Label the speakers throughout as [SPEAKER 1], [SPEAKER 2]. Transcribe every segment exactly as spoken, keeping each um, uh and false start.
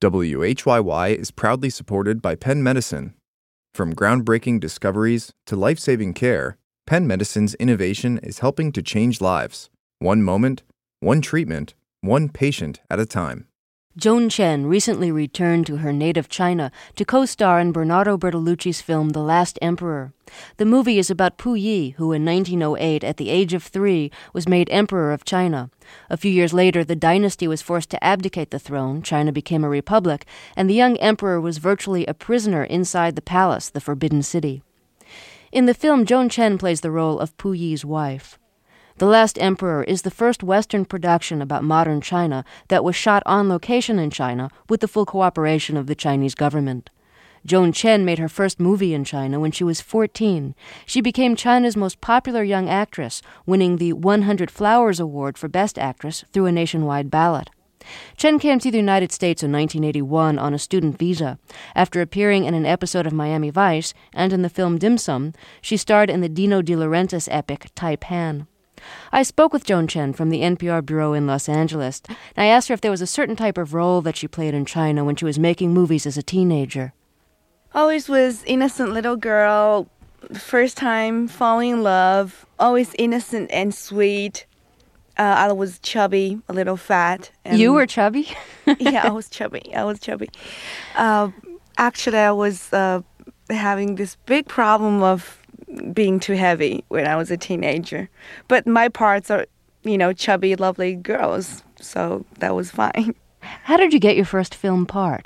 [SPEAKER 1] W H Y Y is proudly supported by Penn Medicine. From groundbreaking discoveries to life-saving care, Penn Medicine's innovation is helping to change lives, one moment, one treatment, one patient at a time.
[SPEAKER 2] Joan Chen recently returned to her native China to co-star in Bernardo Bertolucci's film The Last Emperor. The movie is about Pu Yi, who in nineteen oh eight, at the age of three, was made emperor of China. A few years later, the dynasty was forced to abdicate the throne, China became a republic, and the young emperor was virtually a prisoner inside the palace, the Forbidden City. In the film, Joan Chen plays the role of Pu Yi's wife. The Last Emperor is the first Western production about modern China that was shot on location in China with the full cooperation of the Chinese government. Joan Chen made her first movie in China when she was fourteen. She became China's most popular young actress, winning the one hundred Flowers Award for Best Actress through a nationwide ballot. Chen came to the United States in nineteen eighty-one on a student visa. After appearing in an episode of Miami Vice and in the film Dim Sum, she starred in the Dino De Laurentiis epic Taipan. I spoke with Joan Chen from the N P R bureau in Los Angeles. And I asked her if there was a certain type of role that she played in China when she was making movies as a teenager.
[SPEAKER 3] Always was innocent little girl, first time falling in love, always innocent and sweet. Uh, I was chubby, a little fat. And
[SPEAKER 2] you were chubby?
[SPEAKER 3] Yeah, I was chubby. I was chubby. Uh, actually, I was uh, having this big problem of being too heavy when I was a teenager. But my parts are, you know, chubby, lovely girls, so that was fine.
[SPEAKER 2] How did you get your first film part?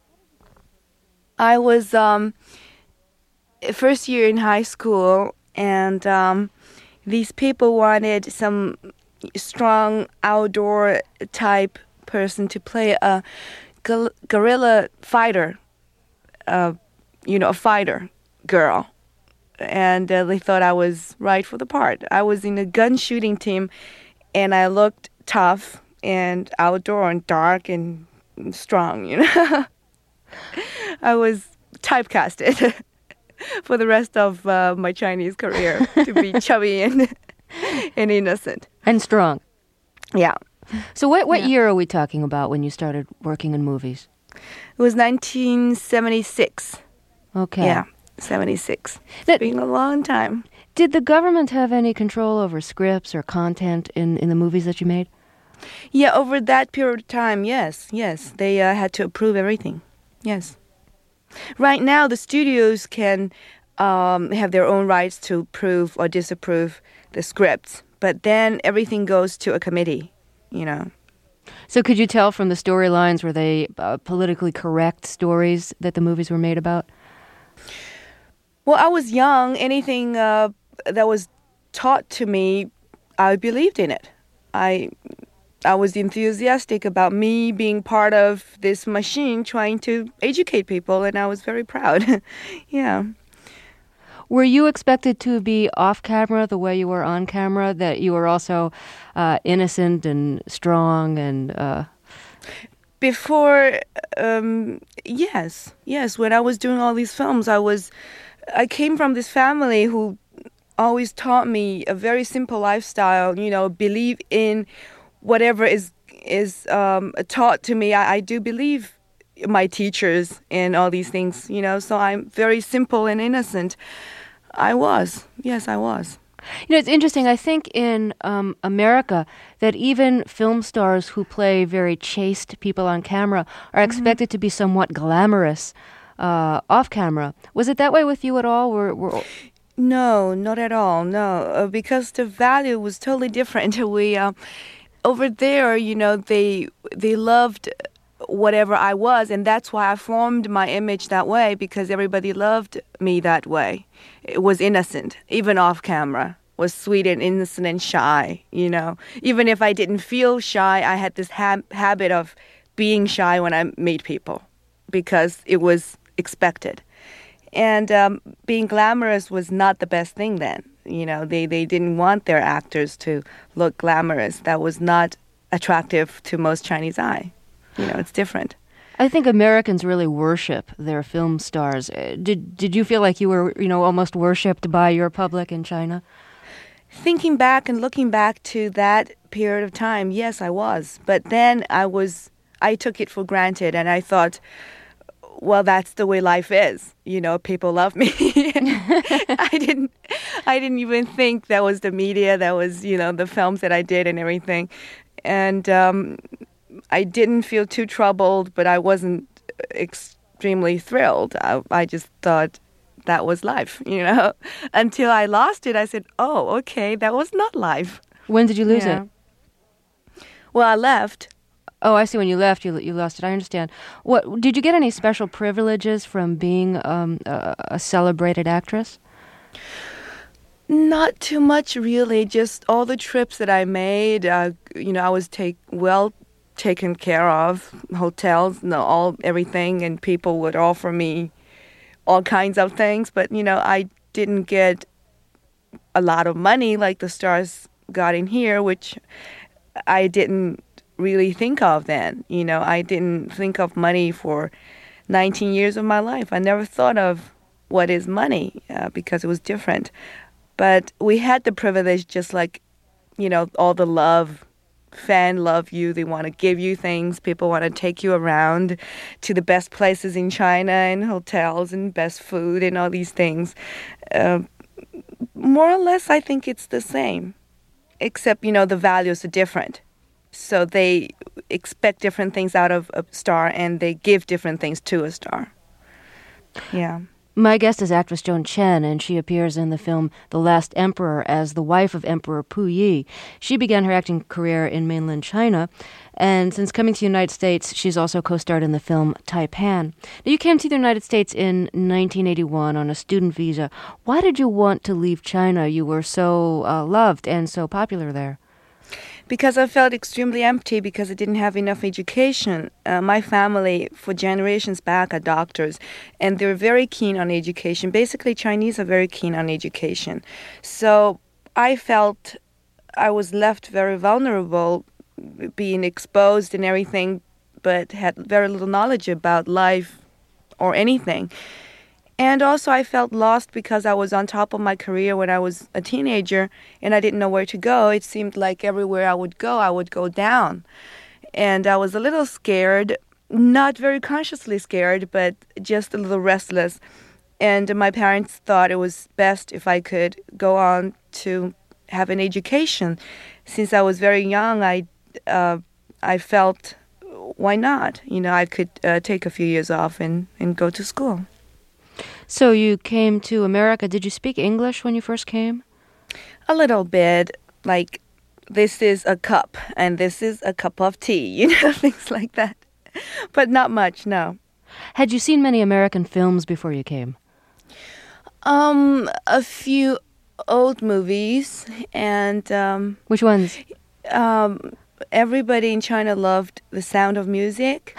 [SPEAKER 3] I was um, first year in high school, and um, these people wanted some strong outdoor type person to play a gu- guerrilla fighter, uh, you know, a fighter girl. And uh, they thought I was right for the part. I was in a gun shooting team, and I looked tough and outdoor and dark and strong, you know. I was typecasted for the rest of uh, my Chinese career to be chubby and and innocent.
[SPEAKER 2] And strong.
[SPEAKER 3] Yeah.
[SPEAKER 2] So what, what
[SPEAKER 3] yeah.
[SPEAKER 2] year are we talking about when you started working in movies?
[SPEAKER 3] It was nineteen seventy-six.
[SPEAKER 2] Okay.
[SPEAKER 3] Yeah. seventy-six. It's
[SPEAKER 2] That,
[SPEAKER 3] been a long time.
[SPEAKER 2] Did the government have any control over scripts or content in, in the movies that you made?
[SPEAKER 3] Yeah, over that period of time, yes, yes. They uh, had to approve everything. Yes. Right now, the studios can um, have their own rights to approve or disapprove the scripts. But then everything goes to a committee, you know.
[SPEAKER 2] So could you tell from the storylines, were they uh, politically correct stories that the movies were made about?
[SPEAKER 3] Well, I was young. Anything uh, that was taught to me, I believed in it. I I was enthusiastic about me being part of this machine trying to educate people, and I was very proud. Yeah.
[SPEAKER 2] Were you expected to be off camera the way you were on camera, that you were also uh, innocent and strong and... Uh...
[SPEAKER 3] Before, um, yes, yes. When I was doing all these films, I was... I came from this family who always taught me a very simple lifestyle, you know, believe in whatever is is um, taught to me. I, I do believe my teachers and all these things, you know, so I'm very simple and innocent. I was. Yes, I was.
[SPEAKER 2] You know, it's interesting. I think in um, America that even film stars who play very chaste people on camera are expected mm-hmm. to be somewhat glamorous Uh, off camera. Was it that way with you at all? Were, were...
[SPEAKER 3] No, not at all. No, uh, because the value was totally different. We uh, over there, you know, they they loved whatever I was, and that's why I formed my image that way, because everybody loved me that way. It was innocent, even off camera. Was sweet and innocent and shy. You know, even if I didn't feel shy, I had this ha- habit of being shy when I meet people, because it was expected. And um, being glamorous was not the best thing then. You know, they, they didn't want their actors to look glamorous. That was not attractive to most Chinese eye. You know, it's different.
[SPEAKER 2] I think Americans really worship their film stars. Did did you feel like you were, you know, almost worshipped by your public in China?
[SPEAKER 3] Thinking back and looking back to that period of time, yes, I was. But then I was I took it for granted, and I thought, well, that's the way life is. You know, people love me. I didn't, I didn't even think that was the media, that was, you know, the films that I did and everything. And um, I didn't feel too troubled, but I wasn't extremely thrilled. I, I just thought that was life, you know. Until I lost it, I said, oh, okay, that was not life.
[SPEAKER 2] When did you lose
[SPEAKER 3] Yeah.
[SPEAKER 2] it?
[SPEAKER 3] Well, I left.
[SPEAKER 2] Oh, I see. When you left, you you lost it. I understand. What did you get any special privileges from being um, a, a celebrated actress?
[SPEAKER 3] Not too much, really. Just all the trips that I made. Uh, you know, I was take well taken care of. Hotels, no, all everything, and people would offer me all kinds of things. But you know, I didn't get a lot of money like the stars got in here, which I didn't really think of then. You know, I didn't think of money for nineteen years of my life. I never thought of what is money uh, because it was different. But we had the privilege, just like, you know, all the love, fan love you. They want to give you things. People want to take you around to the best places in China and hotels and best food and all these things. Uh, more or less, I think it's the same, except, you know, the values are different. So they expect different things out of a star, and they give different things to a star. Yeah.
[SPEAKER 2] My guest is actress Joan Chen, and she appears in the film The Last Emperor as the wife of Emperor Pu Yi. She began her acting career in mainland China, and since coming to the United States, she's also co-starred in the film Taipan. Now, you came to the United States in nineteen eighty-one on a student visa. Why did you want to leave China? You were so uh, loved and so popular there.
[SPEAKER 3] Because I felt extremely empty because I didn't have enough education. Uh, my family, for generations back, are doctors, and they're very keen on education. Basically, Chinese are very keen on education. So I felt I was left very vulnerable, being exposed and everything, but had very little knowledge about life or anything. And also I felt lost because I was on top of my career when I was a teenager and I didn't know where to go. It seemed like everywhere I would go, I would go down. And I was a little scared, not very consciously scared, but just a little restless. And my parents thought it was best if I could go on to have an education. Since I was very young, I, uh, I felt, why not? You know, I could uh, take a few years off and, and go to school.
[SPEAKER 2] So you came to America. Did you speak English when you first came?
[SPEAKER 3] A little bit, like, this is a cup and this is a cup of tea, you know, things like that. But not much, no.
[SPEAKER 2] Had you seen many American films before you came?
[SPEAKER 3] Um, a few old movies, and um,
[SPEAKER 2] Which ones?
[SPEAKER 3] um, everybody in China loved The Sound of Music,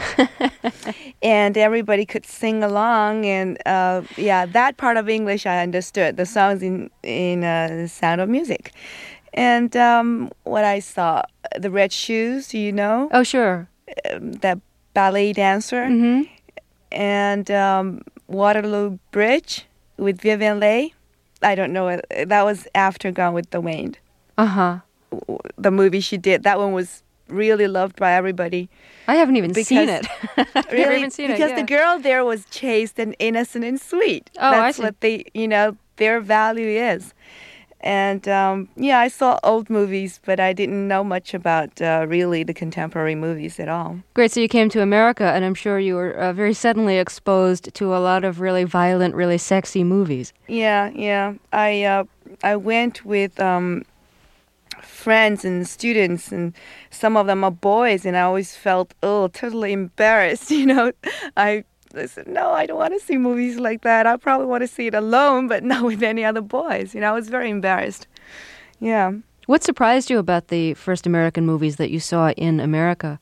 [SPEAKER 3] and everybody could sing along. And uh, yeah, that part of English I understood. The songs in in uh, The Sound of Music, and um, what I saw, The Red Shoes, you know,
[SPEAKER 2] Oh, sure.
[SPEAKER 3] um, that ballet dancer,
[SPEAKER 2] Mm-hmm.
[SPEAKER 3] and um, Waterloo Bridge with Vivian Leigh. I don't know. That was after Gone with the Wind.
[SPEAKER 2] Uh-huh.
[SPEAKER 3] The movie she did. That one was really loved by everybody.
[SPEAKER 2] I haven't even
[SPEAKER 3] Because-
[SPEAKER 2] seen it. I've never
[SPEAKER 3] Really,
[SPEAKER 2] even seen
[SPEAKER 3] because
[SPEAKER 2] it.
[SPEAKER 3] the
[SPEAKER 2] yeah.
[SPEAKER 3] girl there was chaste and innocent and sweet.
[SPEAKER 2] Oh, I
[SPEAKER 3] That's
[SPEAKER 2] see.
[SPEAKER 3] what they, you know, their value is. And um, yeah, I saw old movies, but I didn't know much about uh, really the contemporary movies at all.
[SPEAKER 2] Great. So you came to America, and I'm sure you were uh, very suddenly exposed to a lot of really violent, really sexy movies.
[SPEAKER 3] Yeah, yeah. I uh, I went with um, friends and students, and some of them are boys, and I always felt oh totally embarrassed. You know, I, I said no, I don't want to see movies like that. I probably want to see it alone, but not with any other boys. You know, I was very embarrassed. Yeah.
[SPEAKER 2] What surprised you about the first American movies that you saw in America?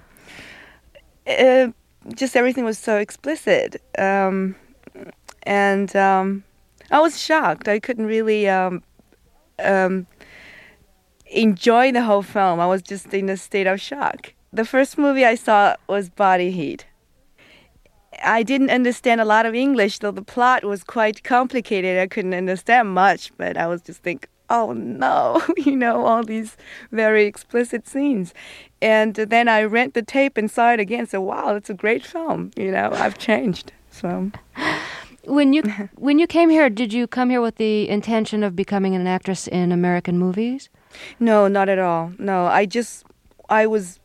[SPEAKER 3] Uh, just everything was so explicit, um, and um, I was shocked. I couldn't really um, um, enjoy the whole film. I was just in a state of shock. The first movie I saw was Body Heat. I didn't understand a lot of English, though the plot was quite complicated. I couldn't understand much, but I was just think, oh no, you know, all these very explicit scenes. And then I rent the tape and saw it again and said, wow, it's a great film. You know, I've changed. So
[SPEAKER 2] when you when you came here, did you come here with the intention of becoming an actress in American movies?
[SPEAKER 3] No, not at all. No, I just, I was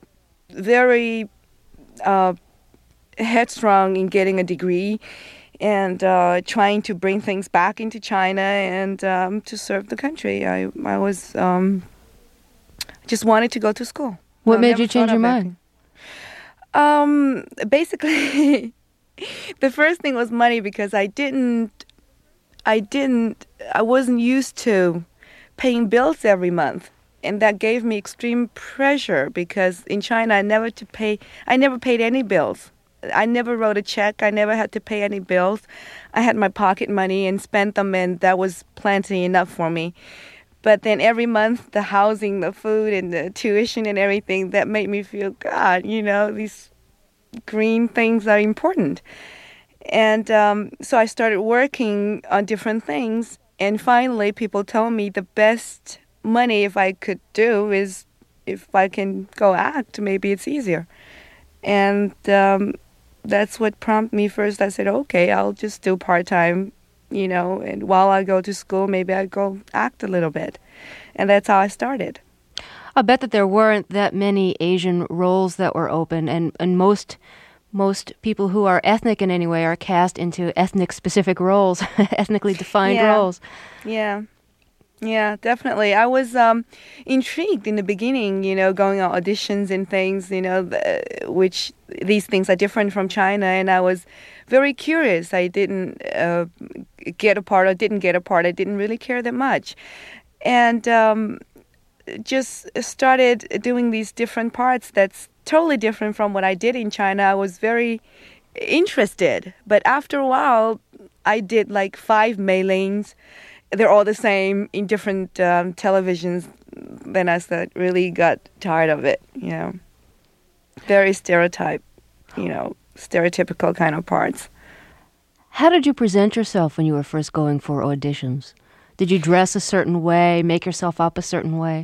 [SPEAKER 3] very uh, headstrong in getting a degree and uh, trying to bring things back into China and um, to serve the country. I I was um, just wanted to go to school.
[SPEAKER 2] What
[SPEAKER 3] I
[SPEAKER 2] made
[SPEAKER 3] never
[SPEAKER 2] you change
[SPEAKER 3] thought
[SPEAKER 2] your
[SPEAKER 3] of
[SPEAKER 2] mind?
[SPEAKER 3] acting. Um, basically, the first thing was money because I didn't, I didn't, I wasn't used to paying bills every month. And that gave me extreme pressure because in China I never to pay I never paid any bills. I never wrote a check. I never had to pay any bills. I had my pocket money and spent them, and that was plenty enough for me. But then every month, the housing, the food, and the tuition and everything, that made me feel, God, you know, these green things are important. And um, so I started working on different things. And finally, people told me the best money if I could do is if I can go act, maybe it's easier. And um, that's what prompted me first. I said, okay, I'll just do part-time, you know, and while I go to school, maybe I go act a little bit. And that's how I started.
[SPEAKER 2] I bet that there weren't that many Asian roles that were open, and, and most most people who are ethnic in any way are cast into ethnic-specific roles, ethnically defined
[SPEAKER 3] yeah.
[SPEAKER 2] roles.
[SPEAKER 3] Yeah. Yeah, definitely. I was um, intrigued in the beginning, you know, going on auditions and things, you know, the, which these things are different from China. And I was very curious. I didn't uh, get a part or didn't get a part. I didn't really care that much. And um, just started doing these different parts that's totally different from what I did in China. I was very interested. But after a while, I did like five mailings. They're all the same in different um, televisions. Then I said, really got tired of it, you know. Very stereotype, you know, stereotypical kind of parts.
[SPEAKER 2] How did you present yourself when you were first going for auditions? Did you dress a certain way, make yourself up a certain way?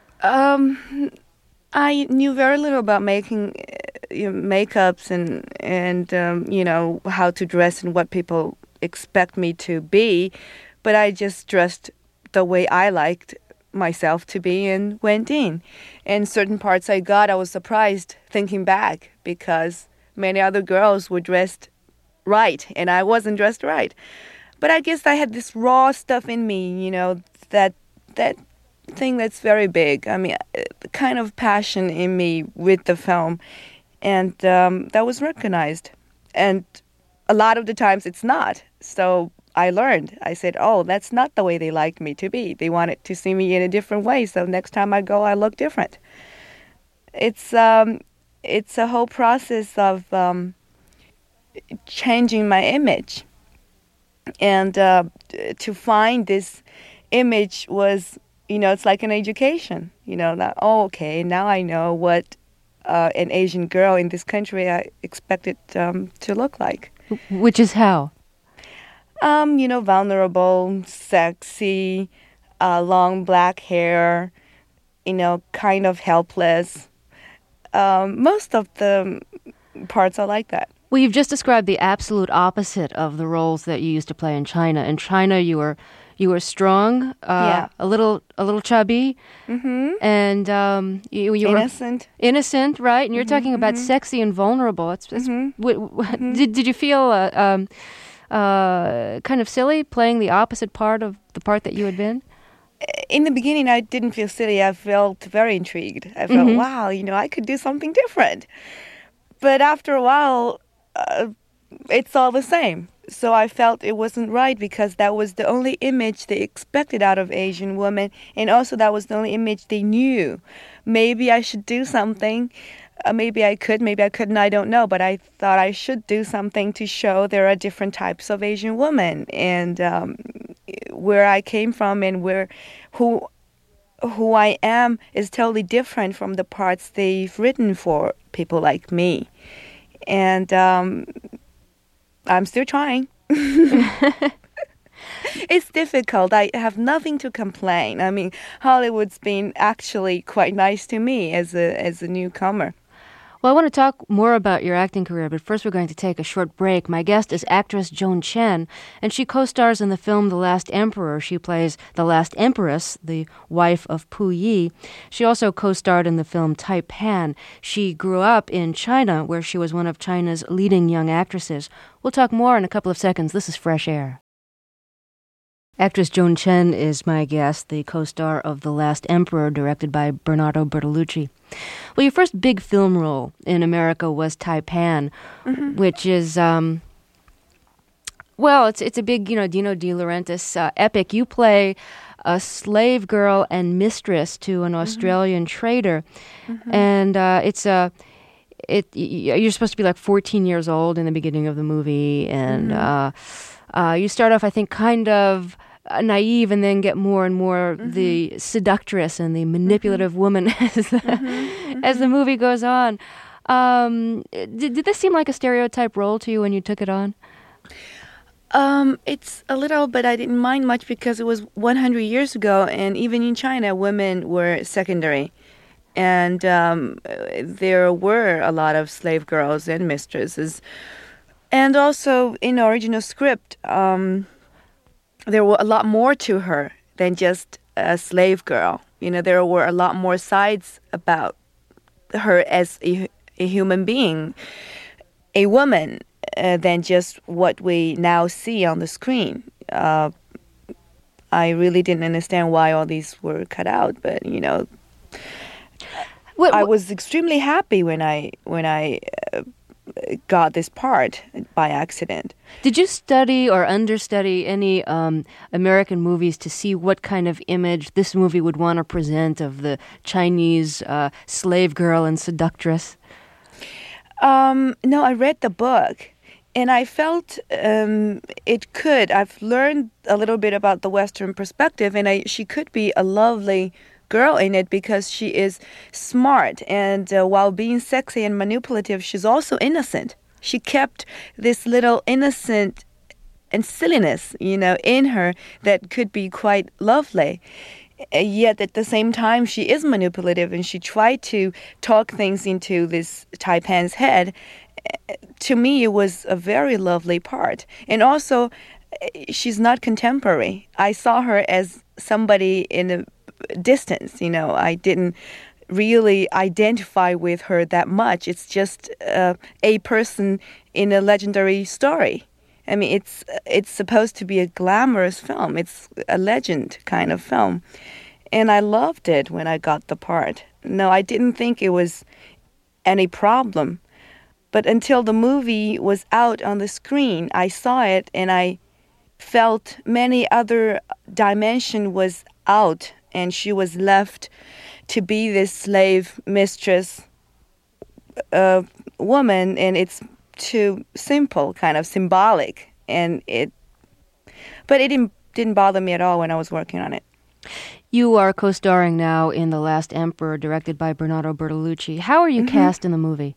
[SPEAKER 3] Um, I knew very little about making uh, you know, makeups and, and um, you know, how to dress and what people expect me to be. But I just dressed the way I liked myself to be and went in. And certain parts I got, I was surprised thinking back because many other girls were dressed right and I wasn't dressed right. But I guess I had this raw stuff in me, you know, that that thing that's very big. I mean, the kind of passion in me with the film. And um, that was recognized. And a lot of the times it's not. So I learned. I said, oh, that's not the way they liked me to be. They wanted to see me in a different way. So next time I go, I look different. It's um, it's a whole process of um, changing my image. And uh, to find this image was, you know, it's like an education. You know, that, oh, okay, now I know what uh, an Asian girl in this country I expected um, to look like.
[SPEAKER 2] Which is how?
[SPEAKER 3] Um, you know, vulnerable, sexy, uh, long black hair, you know, kind of helpless. Um, most of the parts are like that.
[SPEAKER 2] Well, you've just described the absolute opposite of the roles that you used to play in China. In China, you were you were strong, uh,
[SPEAKER 3] yeah.
[SPEAKER 2] a little a little chubby,
[SPEAKER 3] mm-hmm.
[SPEAKER 2] and um, you, you
[SPEAKER 3] innocent,
[SPEAKER 2] were innocent, right? And you're
[SPEAKER 3] mm-hmm,
[SPEAKER 2] talking about
[SPEAKER 3] mm-hmm.
[SPEAKER 2] sexy and vulnerable. It's, it's
[SPEAKER 3] mm-hmm.
[SPEAKER 2] w- w-
[SPEAKER 3] mm-hmm.
[SPEAKER 2] did did you feel uh, um, uh, kind of silly playing the opposite part of the part that you had been?
[SPEAKER 3] In the beginning, I didn't feel silly. I felt very intrigued. I felt,
[SPEAKER 2] mm-hmm.
[SPEAKER 3] wow, you know, I could do something different. But after a while, uh, it's all the same. So I felt it wasn't right because that was the only image they expected out of Asian women. And also that was the only image they knew. Maybe I should do something. Uh, maybe I could, maybe I couldn't, I don't know. But I thought I should do something to show there are different types of Asian women. And um, where I came from and where who who I am is totally different from the parts they've written for people like me. And um, I'm still trying. it's difficult. I have nothing to complain. I mean, Hollywood's been actually quite nice to me as a as a newcomer.
[SPEAKER 2] Well, I want to talk more about your acting career, but first we're going to take a short break. My guest is actress Joan Chen, and she co-stars in the film The Last Emperor. She plays the last empress, the wife of Pu Yi. She also co-starred in the film Taipan. She grew up in China, where she was one of China's leading young actresses. We'll talk more in a couple of seconds. This is Fresh Air. Actress Joan Chen is my guest, the co-star of The Last Emperor, directed by Bernardo Bertolucci. Well, your first big film role in America was Taipan, mm-hmm. which is, um, well, it's it's a big, you know, Dino De Laurentiis uh, epic. You play a slave girl and mistress to an Australian mm-hmm. trader, mm-hmm. and uh, it's a. It you're supposed to be like fourteen years old in the beginning of the movie, and mm-hmm. uh, uh, you start off, I think, kind of uh, naive, and then get more and more mm-hmm. the seductress and the manipulative mm-hmm. woman as the, mm-hmm. as the movie goes on. Um, did, did this seem like a stereotype role to you when you took it on?
[SPEAKER 3] Um, it's a little, but I didn't mind much because it was one hundred years ago, and even in China, women were secondary. And um, there were a lot of slave girls and mistresses. And also, in the original script, um, there were a lot more to her than just a slave girl. You know, there were a lot more sides about her as a, a human being, a woman, uh, than just what we now see on the screen. Uh, I really didn't understand why all these were cut out, but, you know... What, what? I was extremely happy when I when I uh, got this part by accident.
[SPEAKER 2] Did you study or understudy any um, American movies to see what kind of image this movie would want to present of the Chinese uh, slave girl and seductress?
[SPEAKER 3] Um, no, I read the book, and I felt um, it could. I've learned a little bit about the Western perspective, and I, she could be a lovely girl in it because she is smart, and uh, while being sexy and manipulative, she's also innocent. She kept this little innocent and silliness, you know, in her that could be quite lovely. Yet at the same time, she is manipulative, and she tried to talk things into this Taipan's head. To me, it was a very lovely part. And also, she's not contemporary. I saw her as somebody in a distance, you know. I didn't really identify with her that much. It's just uh, a person in a legendary story. I mean, it's it's supposed to be a glamorous film. It's a legend kind of film. And I loved it when I got the part. No, I didn't think it was any problem. But until the movie was out on the screen, I saw it and I felt many other dimension was out, and she was left to be this slave mistress uh, woman, and it's too simple, kind of symbolic, and it. But it didn't didn't bother me at all when I was working on it.
[SPEAKER 2] You are co-starring now in The Last Emperor, directed by Bernardo Bertolucci. How are you mm-hmm. cast in the movie?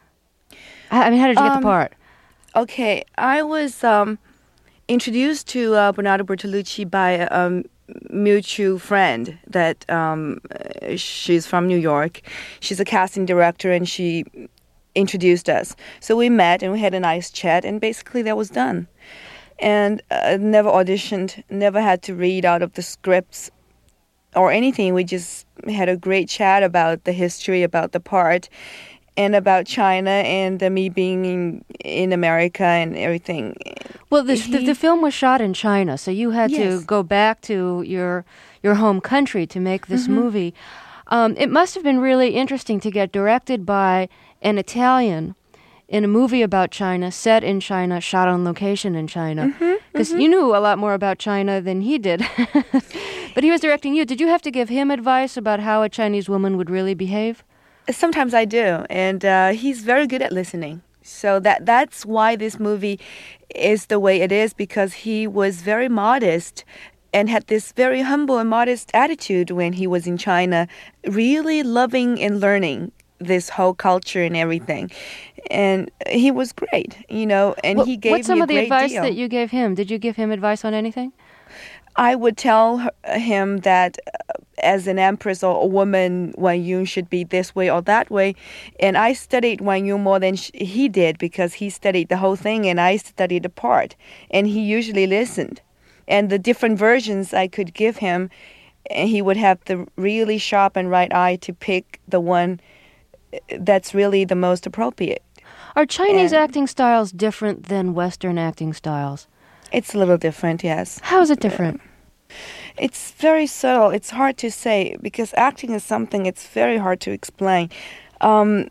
[SPEAKER 2] I mean, how did you get um, the part?
[SPEAKER 3] Okay, I was um, introduced to uh, Bernardo Bertolucci by a um, mutual friend that um, she's from New York. She's a casting director, and she introduced us. So we met, and we had a nice chat, and basically that was done. And uh, never auditioned, never had to read out of the scripts or anything. We just had a great chat about the history, about the part, and about China, and uh, me being in, in America and everything.
[SPEAKER 2] Well, the, he, the the film was shot in China, so you had yes. to go back to your your home country to make this mm-hmm. movie. Um, it must have been really interesting to get directed by an Italian in a movie about China, set in China, shot on location in China. Because mm-hmm, mm-hmm. you knew a lot more about China than he did. But he was directing you. Did you have to give him advice about how a Chinese woman would really behave?
[SPEAKER 3] Sometimes I do, and uh, he's very good at listening. So that that's why this movie is the way it is, because he was very modest and had this very humble and modest attitude when he was in China, really loving and learning this whole culture and everything. And he was great, you know, and
[SPEAKER 2] what,
[SPEAKER 3] he gave
[SPEAKER 2] what's some
[SPEAKER 3] me a
[SPEAKER 2] of the
[SPEAKER 3] great
[SPEAKER 2] advice
[SPEAKER 3] deal.
[SPEAKER 2] that you gave him? Did you give him advice on anything?
[SPEAKER 3] I would tell her, him that uh, as an empress or a woman, Wan Yun should be this way or that way. And I studied Wan Yun more than sh- he did because he studied the whole thing and I studied a part. And he usually listened. And the different versions I could give him, and he would have the really sharp and right eye to pick the one that's really the most appropriate.
[SPEAKER 2] Are Chinese
[SPEAKER 3] And
[SPEAKER 2] acting styles different than Western acting styles?
[SPEAKER 3] it's a little different, yes.
[SPEAKER 2] How is it different?
[SPEAKER 3] It's very subtle. It's hard to say because acting is something it's very hard to explain. Um,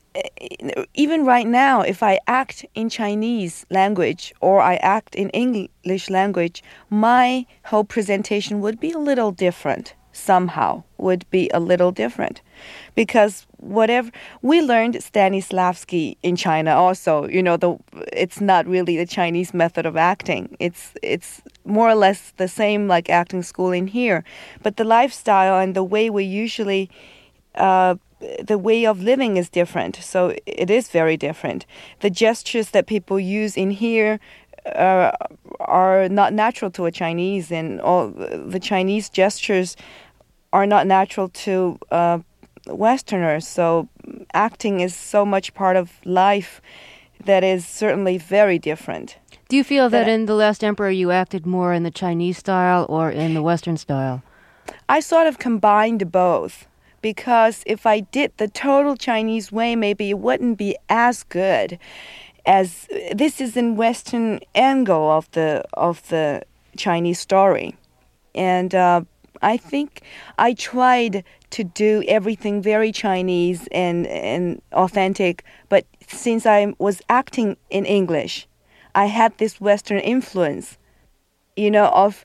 [SPEAKER 3] even right now, if I act in Chinese language or I act in English language, my whole presentation would be a little different. Somehow would be a little different because whatever we learned Stanislavski in China also, you know, the it's not really the Chinese method of acting. It's it's more or less the same like acting school in here, but the lifestyle and the way we usually uh, the way of living is different. So it is very different. The gestures that people use in here uh, are not natural to a Chinese, and all the Chinese gestures are not natural to uh, Westerners. So acting is so much part of life that is certainly very different.
[SPEAKER 2] Do you feel that
[SPEAKER 3] That-
[SPEAKER 2] in The Last Emperor you acted more in the Chinese style or in the Western style?
[SPEAKER 3] I sort of combined both because if I did the total Chinese way, maybe it wouldn't be as good as this is in Western angle of the of the Chinese story, and uh, I think I tried to do everything very Chinese and and authentic. But since I was acting in English, I had this Western influence, you know, of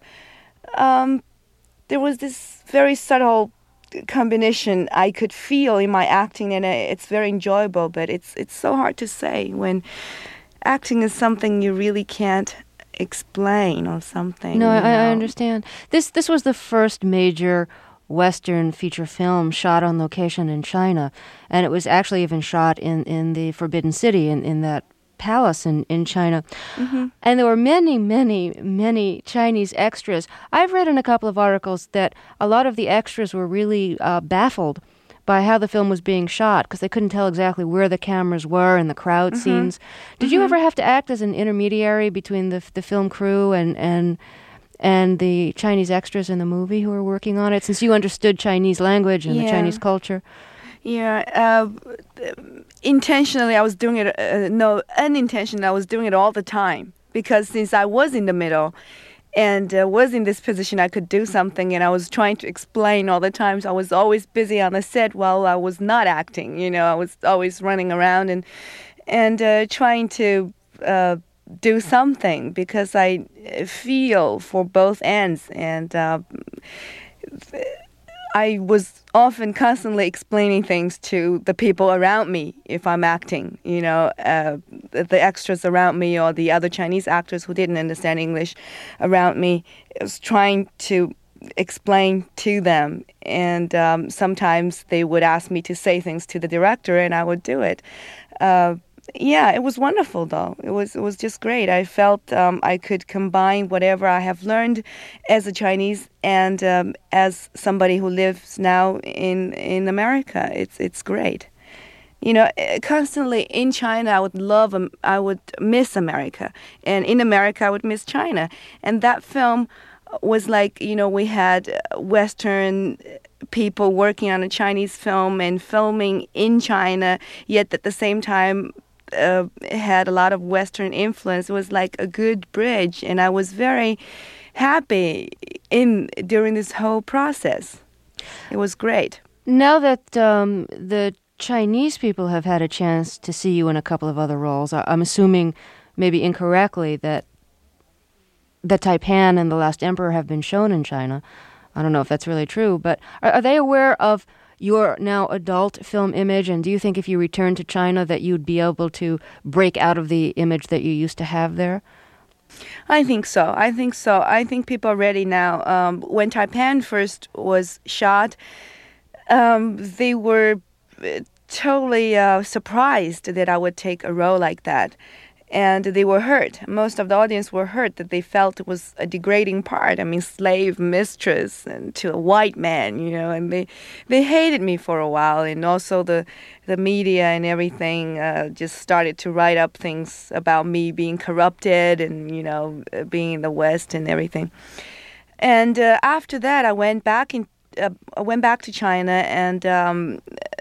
[SPEAKER 3] um, there was this very subtle combination I could feel in my acting, and it's very enjoyable. But it's it's so hard to say when acting is something you really can't explain or something.
[SPEAKER 2] No, I,
[SPEAKER 3] you know.
[SPEAKER 2] I understand. This this was the first major Western feature film shot on location in China, and it was actually even shot in, in the Forbidden City, in, in that palace in, in China.
[SPEAKER 3] Mm-hmm.
[SPEAKER 2] And there were many, many, many Chinese extras. I've read in a couple of articles that a lot of the extras were really uh, baffled by how the film was being shot because they couldn't tell exactly where the cameras were and the crowd
[SPEAKER 3] Mm-hmm.
[SPEAKER 2] scenes. Did
[SPEAKER 3] Mm-hmm.
[SPEAKER 2] you ever have to act as an intermediary between the the film crew and and and the Chinese extras in the movie who were working on it, since you understood Chinese language and the
[SPEAKER 3] Yeah.
[SPEAKER 2] Chinese culture?
[SPEAKER 3] Yeah, uh, intentionally I was doing it, uh, no, unintentionally I was doing it all the time because since I was in the middle and uh, was in this position, I could do something, and I was trying to explain all the time. So I was always busy on the set while I was not acting, you know, I was always running around and, and uh, trying to uh, do something because I feel for both ends, and uh, I was often constantly explaining things to the people around me if I'm acting, you know, uh, the extras around me or the other Chinese actors who didn't understand English around me. I was trying to explain to them, and um, sometimes they would ask me to say things to the director, and I would do it. Uh, Yeah, it was wonderful, though. It was it was just great. I felt um, I could combine whatever I have learned as a Chinese and um, as somebody who lives now in in America. It's it's great. You know, eh, constantly in China, I would love, um, I would miss America, and in America, I would miss China. And that film was like, you know, we had Western people working on a Chinese film and filming in China, yet at the same time. Uh, had a lot of Western influence. It was like a good bridge, and I was very happy in during this whole process. It was great.
[SPEAKER 2] Now that um, the Chinese people have had a chance to see you in a couple of other roles, I- I'm assuming, maybe incorrectly, that that Taipan and The Last Emperor have been shown in China. I don't know if that's really true, but are, are they aware of your now adult film image, and do you think if you returned to China that you'd be able to break out of the image that you used to have there?
[SPEAKER 3] I think so. I think so. I think people are ready now. Um, when Taipan first was shot, um, they were uh, totally uh, surprised that I would take a role like that. And they were hurt. Most of the audience were hurt that they felt it was a degrading part. I mean, slave mistress and to a white man, you know, and they they hated me for a while. And also the the media and everything uh, just started to write up things about me being corrupted and, you know, being in the West and everything. And uh, after that, I went back in. Uh, I went back to China and um,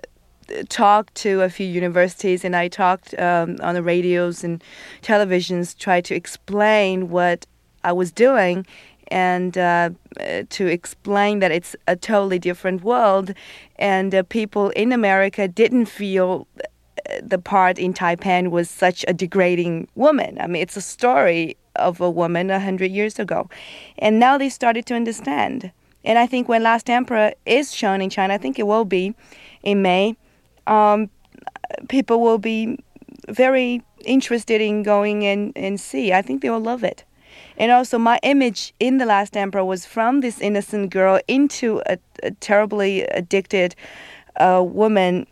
[SPEAKER 3] talked to a few universities, and I talked um, on the radios and televisions, tried to explain what I was doing and uh, to explain that it's a totally different world. And uh, people in America didn't feel the part in Taipan was such a degrading woman. I mean, it's a story of a woman a hundred years ago. And now they started to understand. And I think when Last Emperor is shown in China, I think it will be in May, um, people will be very interested in going and, and see. I think they will love it. And also my image in The Last Emperor was from this innocent girl into a, a terribly addicted uh, woman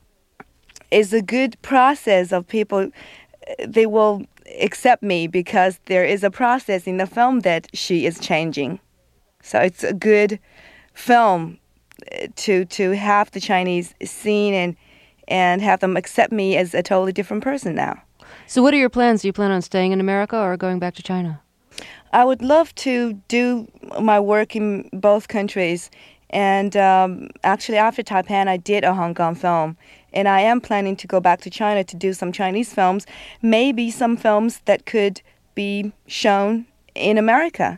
[SPEAKER 3] is a good process of people. They will accept me because there is a process in the film that she is changing. So it's a good film to to have the Chinese seen and and have them accept me as a totally different person now.
[SPEAKER 2] So what are your plans? Do you plan on staying in America or going back to China?
[SPEAKER 3] I would love to do my work in both countries. And um, actually, after Taipan, I did a Hong Kong film. And I am planning to go back to China to do some Chinese films, maybe some films that could be shown in America.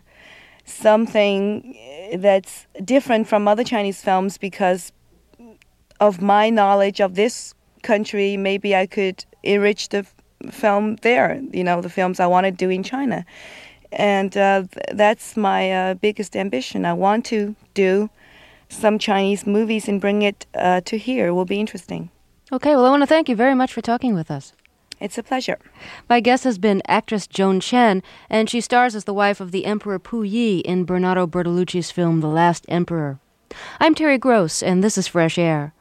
[SPEAKER 3] Something that's different from other Chinese films because of my knowledge of this country. Maybe I could enrich the f- film there, you know, the films I want to do in China. And uh, th- that's my uh, biggest ambition. I want to do some Chinese movies and bring it uh, to here. It will be interesting.
[SPEAKER 2] Okay, well, I want to thank you very much for talking with us.
[SPEAKER 3] It's a pleasure.
[SPEAKER 2] My guest has been actress Joan Chen, and she stars as the wife of the Emperor Puyi in Bernardo Bertolucci's film The Last Emperor. I'm Terry Gross, and this is Fresh Air.